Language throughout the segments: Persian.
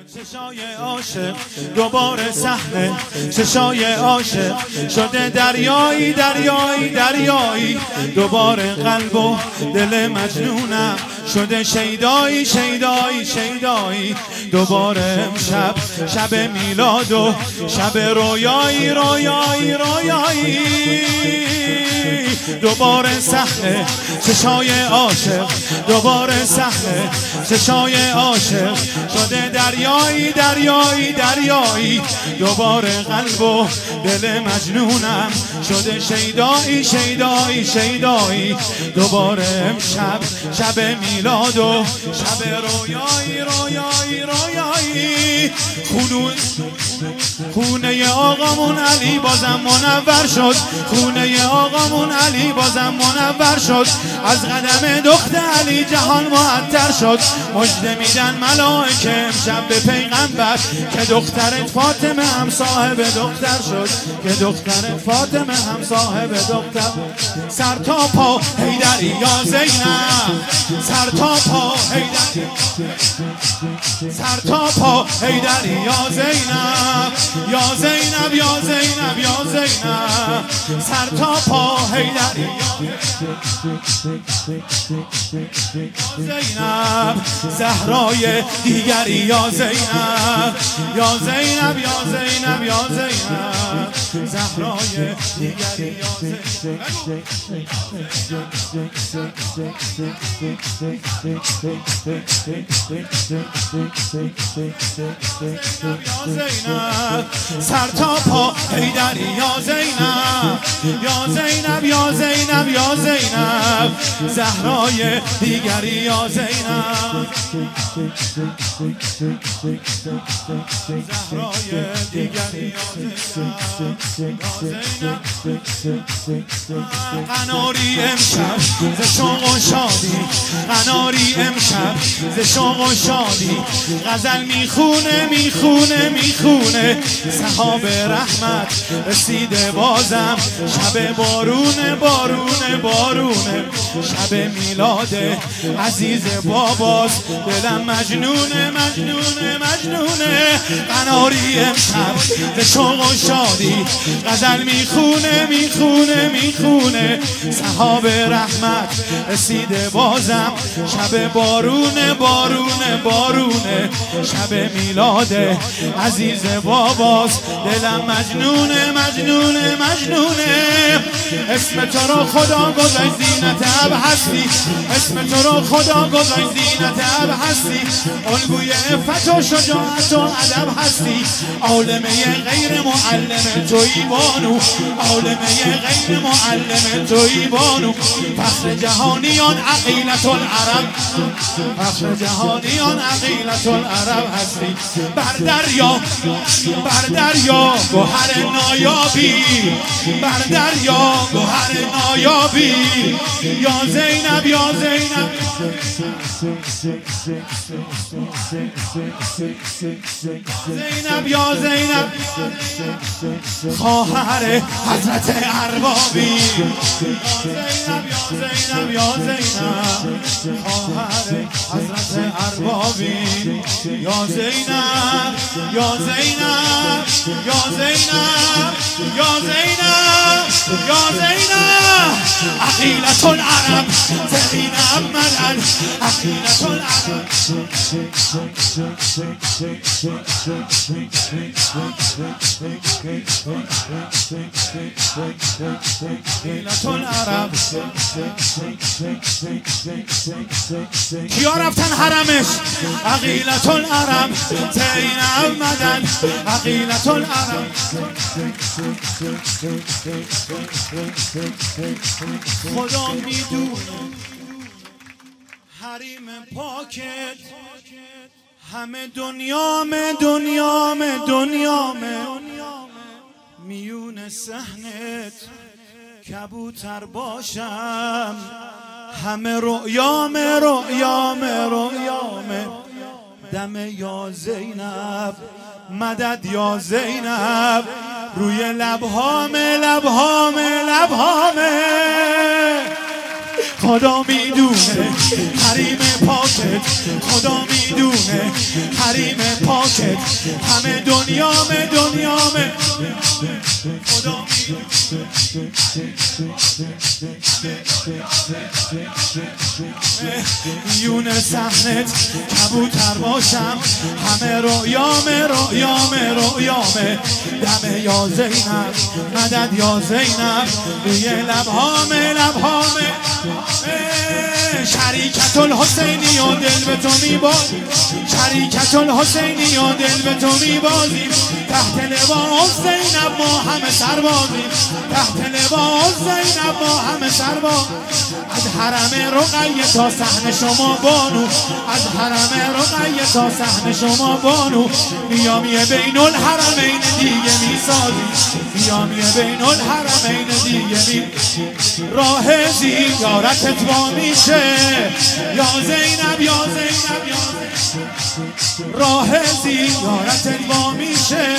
چشای عاشق دوباره صحنه، چشای عاشق شده دریایی دریایی دریایی، دوباره قلب و دل مجنونم شده شیدایی شیدایی شیدایی، دوباره امشب شب میلاد و شب رویایی رویایی رویایی، دوباره صحنه چشای عاشق دوباره صحنه، چشای عاشق شده دریایی دریایی دریایی، دوباره قلب و دل مجنونم شده شیدایی شیدایی شیدایی، دوباره امشب شب میلاد و شب رویایی رویایی رویایی، خونه آقامون علی بازم منور شد، خونه آقامون علی بازم منور شد، از قدم دختر علی جهان معطر شد، مژده میدن ملائکه امشب به پیغمبر که دخترت فاطمه هم صاحب دختر شد، که دخترت فاطمه هم صاحب دختر، سر تا پا حیدری یا زینب، سر تا پا حیدری، سر تا پا حیدری یا زینب یا زینب یا زینب یا زینب، سر تا پا حیدری زینب، زهرای دیگری یا زینب یا زینب یا زینب یا زینب، زهرای دیگری یا زینب، سر تا پا حیدری یا زینب یا زینب یا زینب یا زینب، زهرای دیگری یا زینب، زهرای دیگری یا زینب، قناری امشب ز شوق و شادی، قناری امشب ز شوق و شادی، غزل میخونه میخونه میخونه، سحاب رحمت رسیده بازم، شب بارونه بارونه بارونه، شب میلاد عزیز باباست، دلم مجنونه مجنونه مجنونه، قناری امشب ز شوق و شادی، غزل میخونه میخونه میخونه، سحاب رحمت رسیده بازم، شب بارونه بارونه بارونه، شب میلاد عزیز باباست، دلم مجنونه مجنونه مجنونه، اسم تو رو خدا گذاشت زینت اب هستی، اسم تو رو خدا گذاشت زینت اب هستی، الگوی عفت و شجاعت و ادب هستی، عالمه غیر معلم تویی بانو، عالمه غیر معلم تویی بانو، فخر جهانیان عقیلت العرب، فخر جهانیان عقیلت العرب هستی، بر دریا گوهر نایابی، بر دریا گوهر نایابی، یا زینب یا زینب زینب یا زینب، خواهر حضرت اربابی، زینب یا زینب یا زینب، خواهر حضرت اربابی، یا زینب یا زینب یا زینب یا زینب یا زینب، عقیلة العرب زینب مدن، عقیلة العرب عقیلة العرب. کیا رفتن حرمش؟ عقیلة العرب زینب مدن، عقیلة العرب. خدا میدونه حریم پاکت همه دنیامه دنیامه دنیامه، میون صحنت کبوتر باشم، همه رؤیامه رؤیامه رؤیامه، دم یا زینب مدد یا زینب، روی لبهامه لبهامه لبهامه، خدا میدونه حریم پاکت، خدا میدونه حریم پاکت همه دنیامه دنیامه خدا میونه صحنت کبوتر باشم همه رویامه رویامه رویامه دم یا زینب مدد یا زینب روی لبهامه لبهامه شریکت الحسینی و دل به تو میبازی شریکت الحسینی و دل به تو میبازیم تحت لباس زینب ما همه سربازیم تحت لباس زینب ما همه سرباز از حرم رقیه تا صحن شما بانو از حرم رقیه تا صحن شما بانو میام یه بین الحرمین دیگه میسازیم میام یه بین الحرمین دیگه می راه زیارتت با میشه یا زینب یا زینب یا زینب راه زیارتت با میشه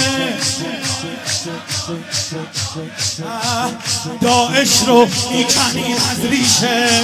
داعش رو میکنیم از ریشه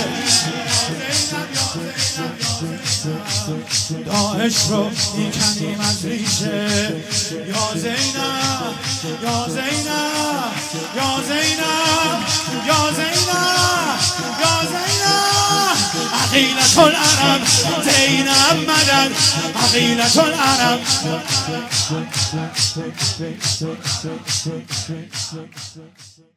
داعش رو میکنیم از ریشه یا زینب یا زینب یا زینب یا زینب یا زینب عقیلة العرب زینب مدد عقیلة العرب